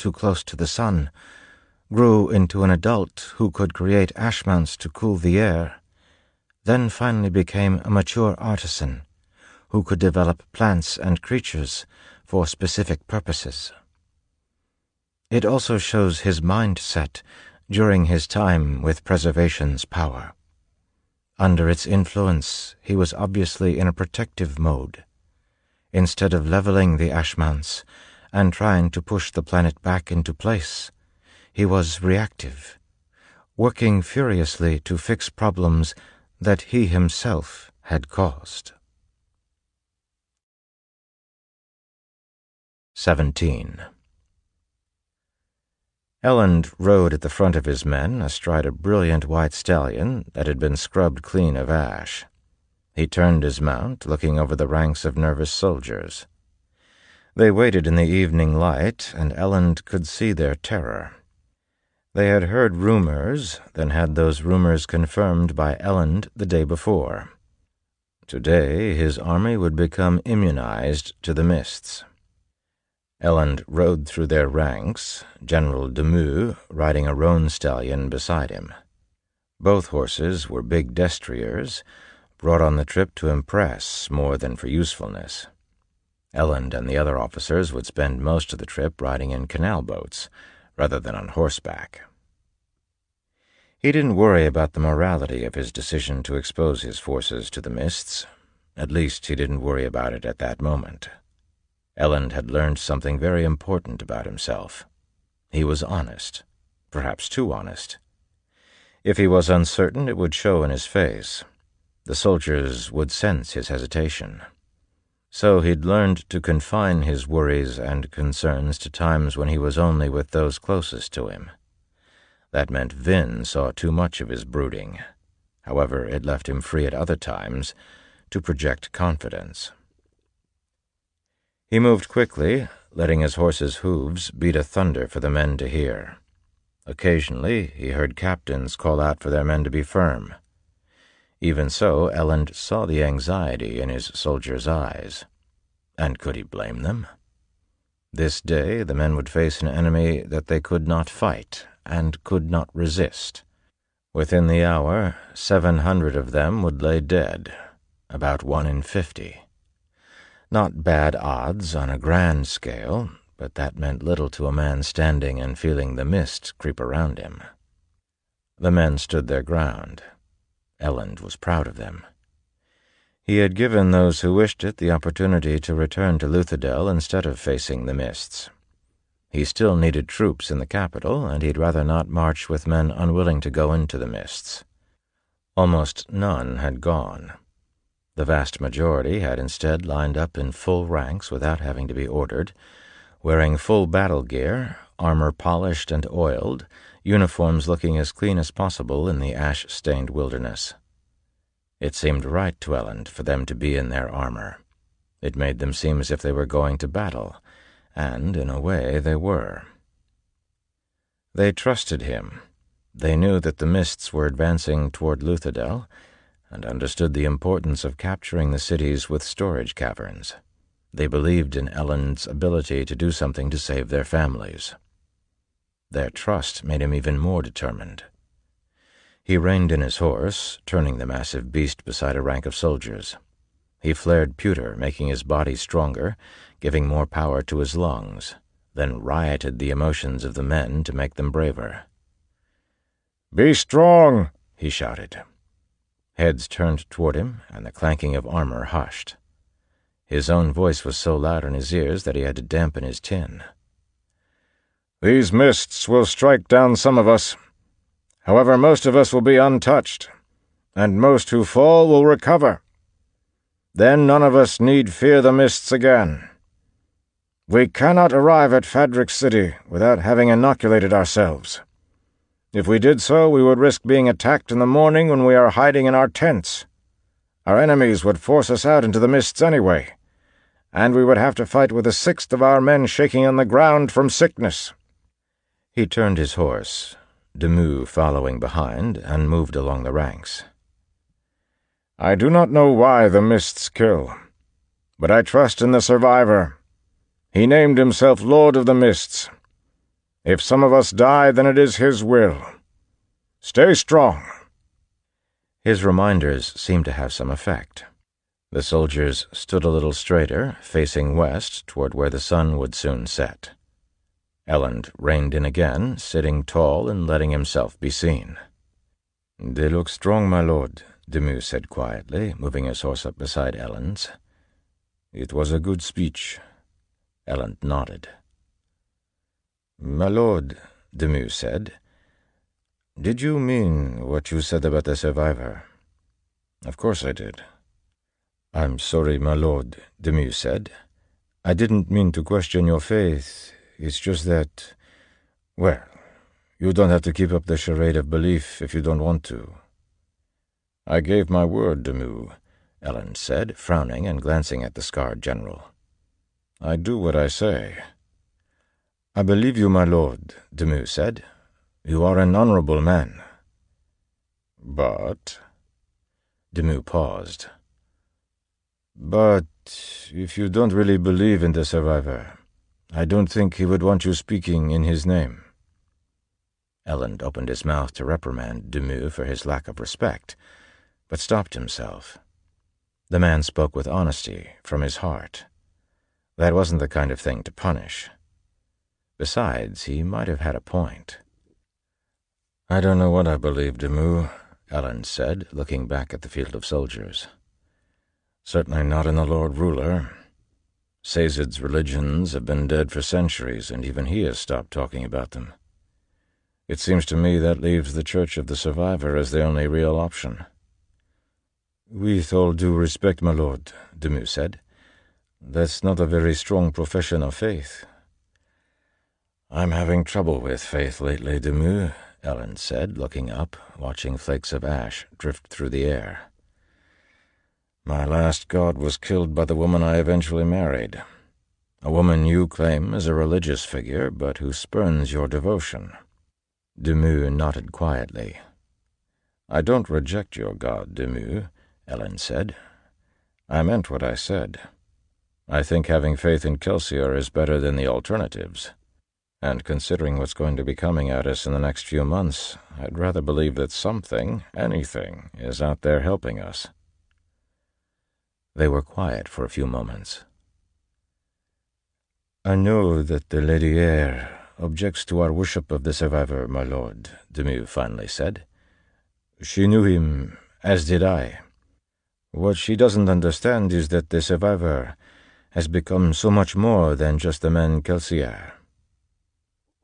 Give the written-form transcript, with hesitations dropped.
too close to the sun, grew into an adult who could create ash mounts to cool the air, then finally became a mature artisan who could develop plants and creatures for specific purposes. It also shows his mindset during his time with preservation's power. Under its influence, he was obviously in a protective mode. Instead of leveling the ash mounts and trying to push the planet back into place, he was reactive, working furiously to fix problems that he himself had caused. 17. Elend rode at the front of his men astride a brilliant white stallion that had been scrubbed clean of ash. He turned his mount, looking over the ranks of nervous soldiers. They waited in the evening light, and Elend could see their terror. They had heard rumors, then had those rumors confirmed by Elend the day before. Today his army would become immunized to the mists. Elend rode through their ranks, General Demus riding a roan stallion beside him. Both horses were big destriers, brought on the trip to impress more than for usefulness. Elend and the other officers would spend most of the trip riding in canal boats, rather than on horseback. He didn't worry about the morality of his decision to expose his forces to the mists. At least he didn't worry about it at that moment. Elend had learned something very important about himself. He was honest, perhaps too honest. If he was uncertain, it would show in his face. The soldiers would sense his hesitation. So he'd learned to confine his worries and concerns to times when he was only with those closest to him. That meant Vin saw too much of his brooding. However, it left him free at other times to project confidence. He moved quickly, letting his horse's hooves beat a thunder for the men to hear. Occasionally, he heard captains call out for their men to be firm. Even so, Elend saw the anxiety in his soldiers' eyes. And could he blame them? This day, the men would face an enemy that they could not fight and could not resist. Within the hour, 700 of them would lay dead, about 1 in 50. Not bad odds on a grand scale, but that meant little to a man standing and feeling the mist creep around him. The men stood their ground. Elend was proud of them. He had given those who wished it the opportunity to return to Luthadel instead of facing the mists. He still needed troops in the capital, and he'd rather not march with men unwilling to go into the mists. Almost none had gone. The vast majority had instead lined up in full ranks without having to be ordered, wearing full battle gear, armor polished and oiled, uniforms looking as clean as possible in the ash-stained wilderness. It seemed right to Elend for them to be in their armor. It made them seem as if they were going to battle, and, in a way, they were. They trusted him. They knew that the mists were advancing toward Luthadel, and understood the importance of capturing the cities with storage caverns. They believed in Elend's ability to do something to save their families. Their trust made him even more determined. He reined in his horse, turning the massive beast beside a rank of soldiers. He flared pewter, making his body stronger, giving more power to his lungs, then rioted the emotions of the men to make them braver. "Be strong!" he shouted. Heads turned toward him, and the clanking of armor hushed. His own voice was so loud in his ears that he had to dampen his tin. "These mists will strike down some of us. However, most of us will be untouched, and most who fall will recover. Then none of us need fear the mists again. We cannot arrive at Fadrix City without having inoculated ourselves. If we did so, we would risk being attacked in the morning when we are hiding in our tents. Our enemies would force us out into the mists anyway, and we would have to fight with 1/6 of our men shaking on the ground from sickness." He turned his horse, Demus following behind, and moved along the ranks. "I do not know why the mists kill, but I trust in the survivor. He named himself Lord of the Mists. If some of us die, then it is his will. Stay strong." His reminders seemed to have some effect. The soldiers stood a little straighter, facing west toward where the sun would soon set. Elend reined in again, sitting tall and letting himself be seen. "They look strong, my lord," Demus said quietly, moving his horse up beside Elend's. "It was a good speech." Elend nodded. "My lord," Demus said, "did you mean what you said about the survivor?" "Of course I did." "I'm sorry, my lord," Demus said. "I didn't mean to question your faith. It's just that, well, you don't have to keep up the charade of belief if you don't want to." "I gave my word, Demus," Elend said, frowning and glancing at the scarred general. "I do what I say." "I believe you, my lord," Demus said. "You are an honorable man." "But—" Demus paused. "But if you don't really believe in the survivor, I don't think he would want you speaking in his name." Elend opened his mouth to reprimand Demus for his lack of respect, but stopped himself. The man spoke with honesty, from his heart. That wasn't the kind of thing to punish. Besides, he might have had a point. "I don't know what I believe, Demus," Elend said, looking back at the field of soldiers. "Certainly not in the Lord Ruler. Sazed's religions have been dead for centuries, and even he has stopped talking about them. It seems to me that leaves the Church of the Survivor as the only real option." "With all due respect, my lord," Demus said, "that's not a very strong profession of faith." "I'm having trouble with faith lately, Demus," Elend said, looking up, watching flakes of ash drift through the air. "My last god was killed by the woman I eventually married. A woman you claim is a religious figure, but who spurns your devotion." Demus nodded quietly. "I don't reject your god, Demus," Elend said. "I meant what I said. I think having faith in Kelsier is better than the alternatives. And considering what's going to be coming at us in the next few months, I'd rather believe that something, anything, is out there helping us." They were quiet for a few moments. "I know that the Lady Eyre objects to our worship of the survivor, my lord," Demus finally said. "She knew him, as did I. What she doesn't understand is that the survivor has become so much more than just the man Kelsier.